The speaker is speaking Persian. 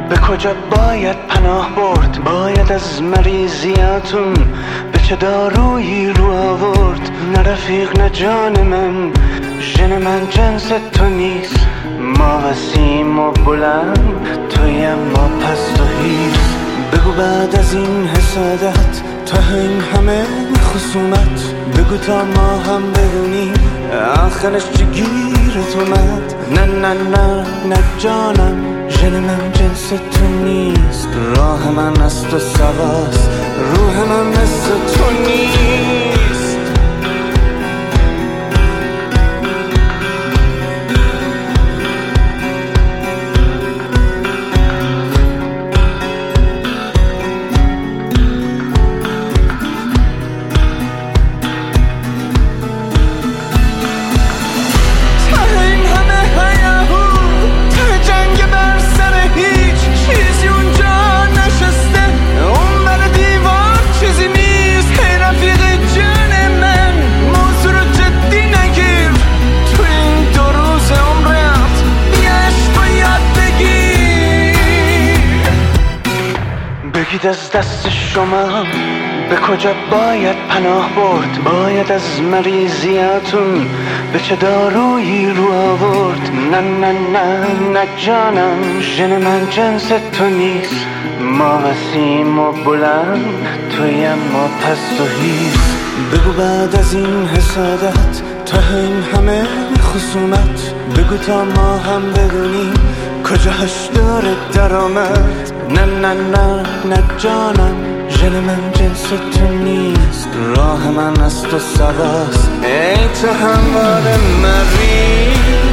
به کجا باید پناه برد؟ باید از مریضیاتون به چه دارویی رو آورد؟ نه رفیق نه جان من، ژن من جنس تو نیست. ما وسیم و بلند، تویم ما پست و هیست. بگو بعد از این حسادت، تا این همه خصومت، بگو تا ما هم بدونیم آخرش چه گیرت اومد. نه نه نه نه جانم، ژن من جنس تو نیست. راه من از تو سواست، روح من مثل تو نیست. بگید از دست شما به کجا باید پناه برد؟ باید از مریضیاتون به چه دارویی رو آورد؟ نه نه نه نه جانم، ژن من جنس تو نیست. ما وسیم و بلند، تویم ما پست و هیست. بگو بعد از این حسادت، تا این همه خصومت، بگو تا ما هم بدونیم کجاش داره درآمد. نه نه نه نه جانم، ژن من جنس تو نیست. راه من از تو سواست، ای تو همواره مریض.